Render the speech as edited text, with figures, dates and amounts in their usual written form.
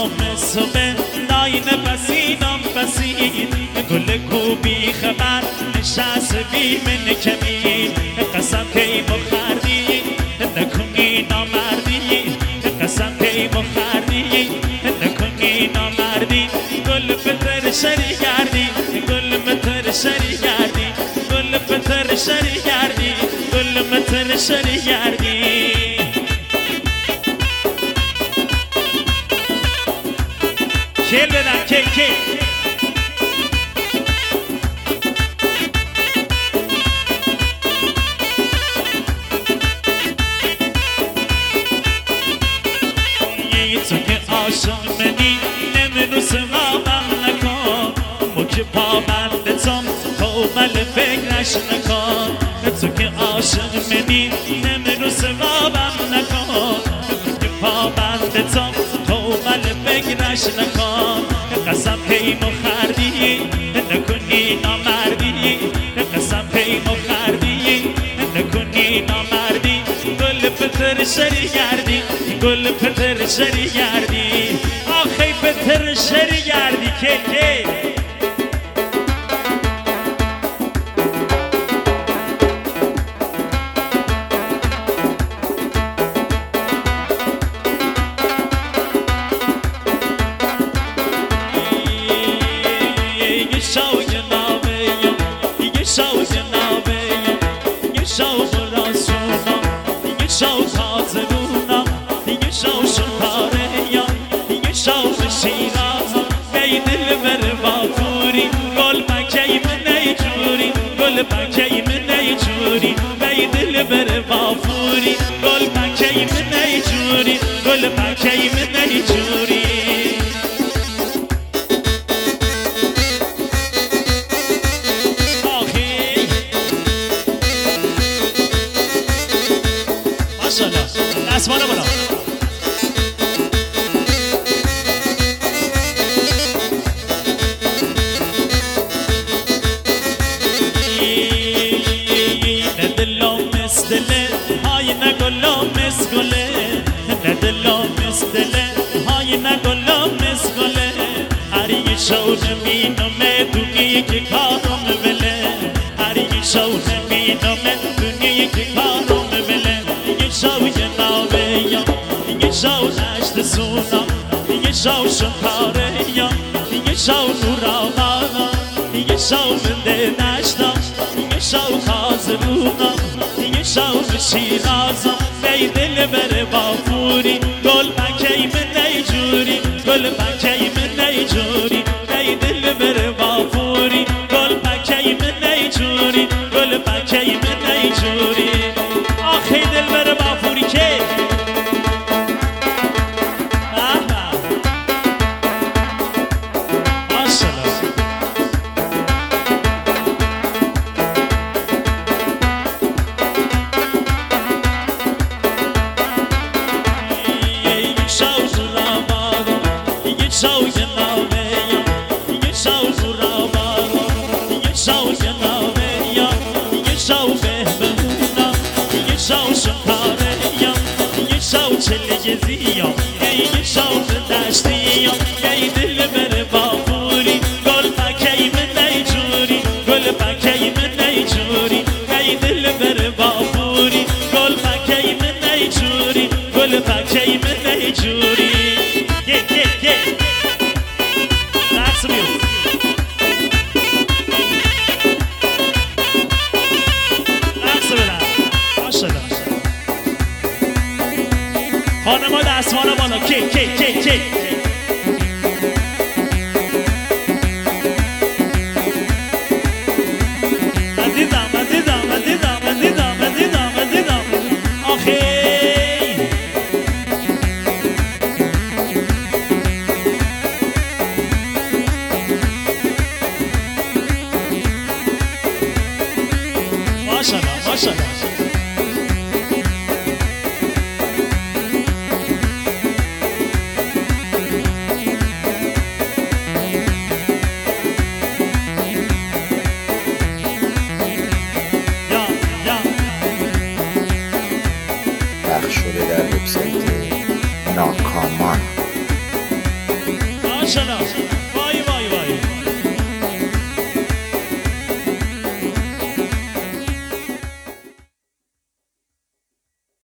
صبح ناین بسینم بسید گل کوبی خبر نشست بی من کمی قسم که مخردی نکنی نامردی قسم که مخردی نکنی نامردی گل پتر شری گردی گل متر شری گردی گل پتر شری گردی گل متر شری گردی کل بدن کل تو که عاشق منی نمیروز غابم نکن موج پابندتم کومل فکرش نکن تو که عاشق منی نمیروز غابم نکن موج پابندتم کومل فکرش نکن قسم پیمو خردی نکنی نامردی قسم پیمو خردی نکنی نامردی گل پتر شری گردی گل پتر شری گردی آخی پتر شری گردی که گل پنکه من نیجوری بی دل بر وافوری گل پنکه من نیجوری گل پنکه من نیجوری آخی ماشالله دستمانه بلا دله های نگلو مسگله ندلو مسدله های نگلو مسگله هری شون مینو مدونی که کارم بله هری شون مینو مدونی که کارم بله یه شو جنابه یا یه شو نشت سونا یه شو شکاره یا یه شو نورا یه شو منده نشتا یه شو خازرونا شاور شیرازم بی دل بر وافوری گل پنکه من نیجوری گل پنکه من نیجوری بی دل بر وافوری گل پنکه من نیجوری گل پنکه من نیجوری آخی دل بر وافوری که زیام یه شاو دشتیام یه دل بر وافوری گل پنکه من نیجوری گل پنکه من نیجوری یه دل بر وافوری گل پنکه من نیجوری گل پنکه من نیجوری که رقص میو رقص بدن ماشالله خانما دستمانا بالا که مدیدم آخی ماشالله پخش شده در وبسایت ناکامان. ماشاءالله